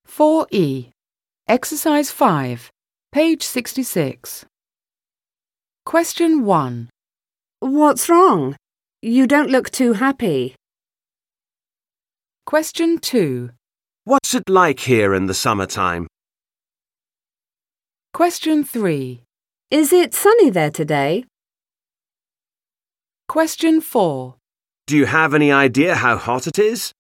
4E. Exercise 5, page 66. Question 1. What's wrong? You don't look too happy. Question 2. What's it like here in the summertime? Question 3. Is it sunny there today? Question 4. Do you have any idea how hot it is?